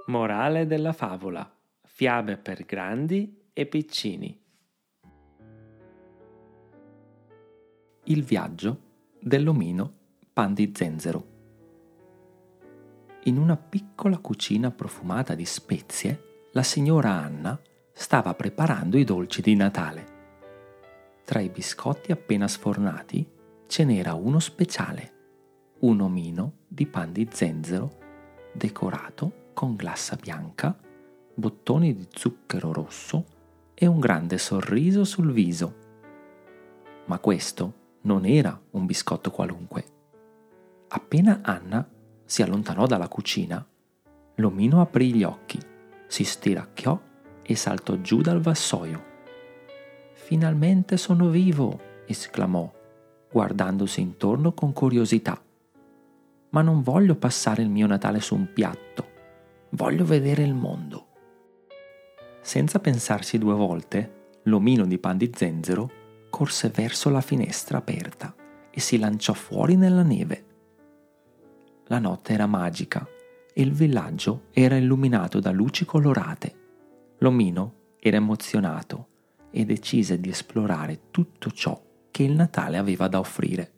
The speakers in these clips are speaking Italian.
Morale della favola: fiabe per grandi e piccini. Il viaggio dell'omino pan di zenzero. In una piccola cucina profumata di spezie, la signora Anna stava preparando i dolci di Natale. Tra i biscotti appena sfornati ce n'era uno speciale, un omino di pan di zenzero decorato con glassa bianca, bottoni di zucchero rosso e un grande sorriso sul viso. Ma questo non era un biscotto qualunque. Appena Anna si allontanò dalla cucina, l'omino aprì gli occhi, si stiracchiò e saltò giù dal vassoio. «Finalmente sono vivo!» esclamò, guardandosi intorno con curiosità. «Ma non voglio passare il mio Natale su un piatto. Voglio vedere il mondo». Senza pensarci due volte, l'omino di pan di zenzero corse verso la finestra aperta e si lanciò fuori nella neve. La notte era magica e il villaggio era illuminato da luci colorate. L'omino era emozionato e decise di esplorare tutto ciò che il Natale aveva da offrire.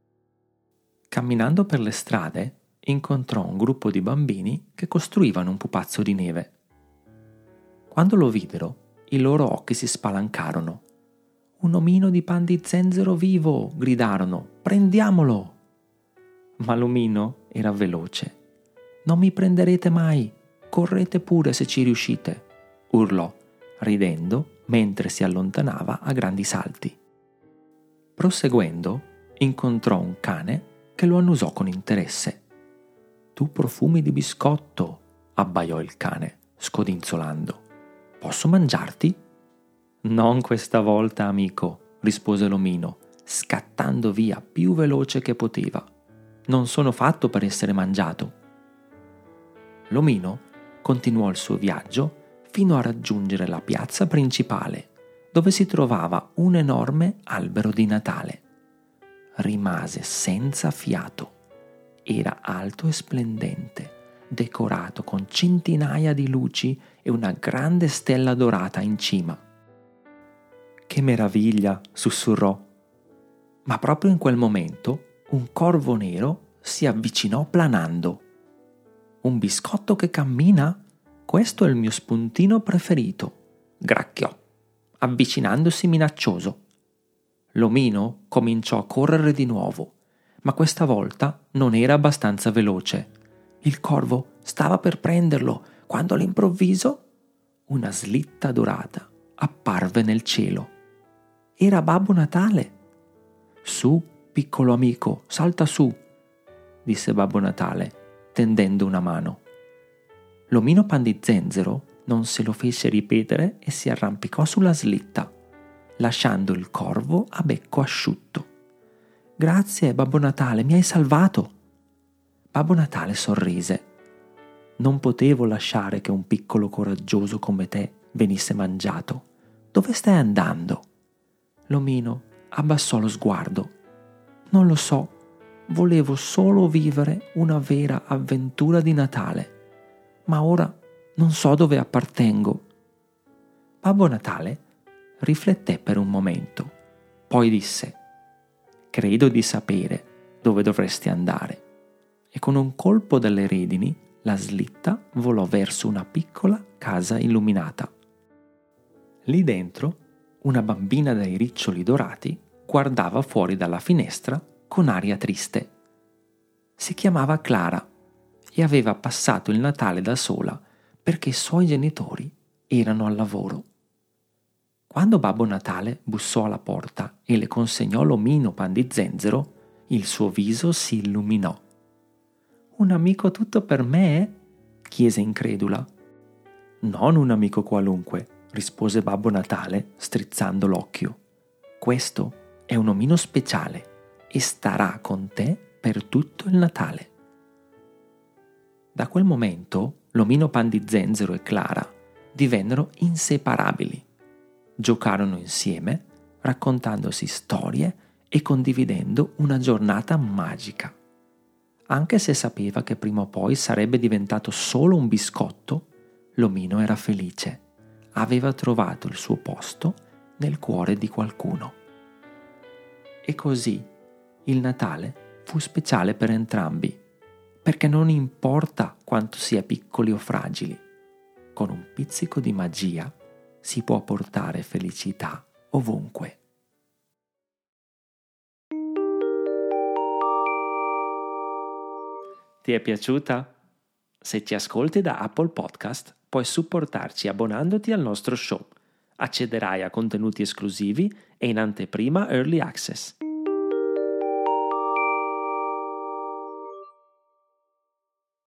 Camminando per le strade, incontrò un gruppo di bambini che costruivano un pupazzo di neve. Quando lo videro, i loro occhi si spalancarono. «Un omino di pan di zenzero vivo!» gridarono. «Prendiamolo!» Ma l'omino era veloce. «Non mi prenderete mai! Correte pure se ci riuscite!» urlò, ridendo mentre si allontanava a grandi salti. Proseguendo, incontrò un cane che lo annusò con interesse. «Tu profumi di biscotto!» abbaiò il cane, scodinzolando. «Posso mangiarti?» «Non questa volta, amico», rispose l'omino, scattando via più veloce che poteva. «Non sono fatto per essere mangiato». L'omino continuò il suo viaggio fino a raggiungere la piazza principale, dove si trovava un enorme albero di Natale. Rimase senza fiato. Era alto e splendente, decorato con centinaia di luci e una grande stella dorata in cima. «Che meraviglia!» sussurrò. Ma proprio in quel momento un corvo nero si avvicinò planando. «Un biscotto che cammina? Questo è il mio spuntino preferito!» gracchiò, avvicinandosi minaccioso. L'omino cominciò a correre di nuovo, ma questa volta non era abbastanza veloce. Il corvo stava per prenderlo quando all'improvviso una slitta dorata apparve nel cielo. Era Babbo Natale. «Su, piccolo amico, salta su», disse Babbo Natale, tendendo una mano. L'omino pan di zenzero non se lo fece ripetere e si arrampicò sulla slitta, lasciando il corvo a becco asciutto. «Grazie, Babbo Natale, mi hai salvato!» Babbo Natale sorrise. «Non potevo lasciare che un piccolo coraggioso come te venisse mangiato. Dove stai andando?» L'omino abbassò lo sguardo. «Non lo so, volevo solo vivere una vera avventura di Natale, ma ora non so dove appartengo». Babbo Natale rifletté per un momento, poi disse: «Credo di sapere dove dovresti andare». E con un colpo delle redini la slitta volò verso una piccola casa illuminata. Lì dentro una bambina dai riccioli dorati guardava fuori dalla finestra con aria triste. Si chiamava Clara e aveva passato il Natale da sola perché i suoi genitori erano al lavoro. Quando Babbo Natale bussò alla porta e le consegnò l'omino pan di zenzero, il suo viso si illuminò. «Un amico tutto per me?» chiese incredula. «Non un amico qualunque», rispose Babbo Natale strizzando l'occhio. «Questo è un omino speciale e starà con te per tutto il Natale». Da quel momento l'omino pan di zenzero e Clara divennero inseparabili. Giocarono insieme, raccontandosi storie e condividendo una giornata magica. Anche se sapeva che prima o poi sarebbe diventato solo un biscotto, l'omino era felice. Aveva trovato il suo posto nel cuore di qualcuno. E così il Natale fu speciale per entrambi, perché non importa quanto si è piccoli o fragili, con un pizzico di magia si può portare felicità ovunque. Ti è piaciuta? Se ci ascolti da Apple Podcast, puoi supportarci abbonandoti al nostro show. Accederai a contenuti esclusivi e in anteprima Early Access.